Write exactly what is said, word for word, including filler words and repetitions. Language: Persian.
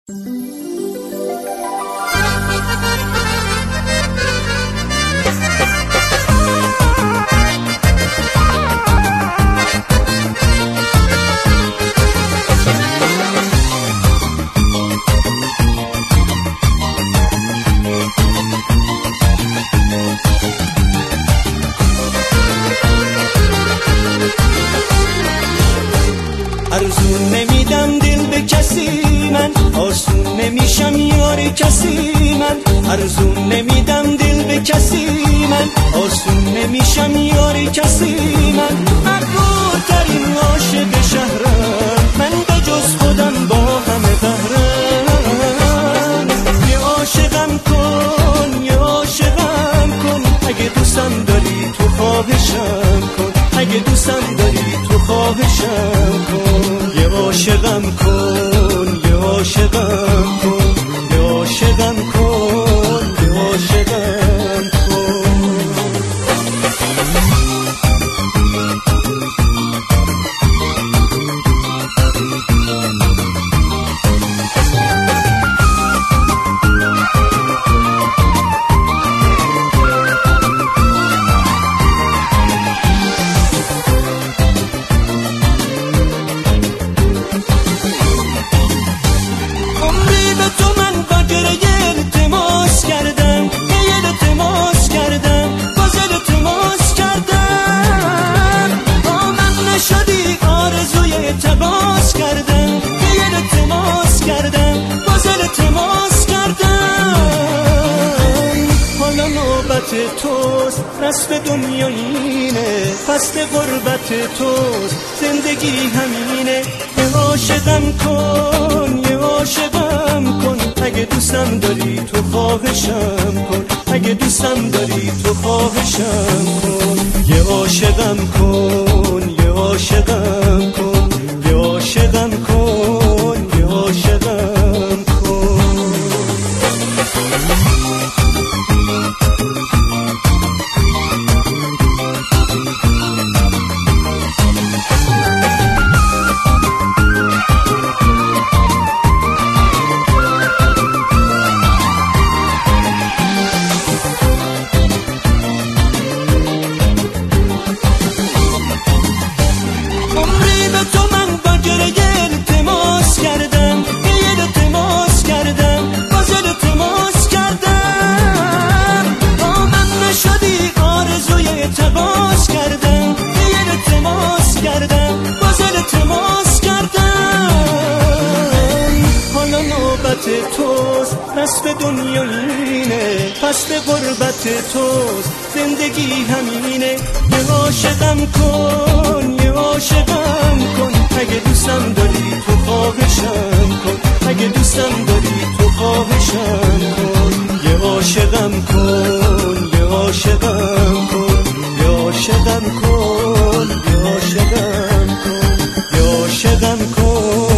ارزون نمیدم دل به کسی من، آسون نمیشم یار کسی من. ارزون نمیدم دل به کسی من، آسون نمیشم یار کسی من. مغرورترین عاشق شهرم من، به جز خودم با همه بهرم. یه عاشقم کن، یه عاشقم کن، اگه دوستم داری تو خواهشم کن، اگه دوستم داری تو خواهشم کن. یه عاشقم کن، یه عاشقم کن، یه عاشقم کن، یه عاشقم کن. توست رسم دنیا اینه، فصل غربت توست زندگی همینه. یه عاشقم کن، یه عاشقم کن، اگه دوستم داری تو خواهشم کن، اگه دوستم داری تو خواهشم کن. یه عاشقم کن، یه عاشقم کن، یه عاشقم کن، یه عاشقم کن. توست رسم دنیا اینه، فصل غربت توست زندگی همینه. یه عاشقم کن، یه عاشقم کن، اگه دوستم داری تو خواهشم کن، اگه دوستم داری تو خواهشم کن. یه عاشقم کن، یه عاشقم کن، یه عاشقم کن، یه عاشقم کن، یه عاشقم کن.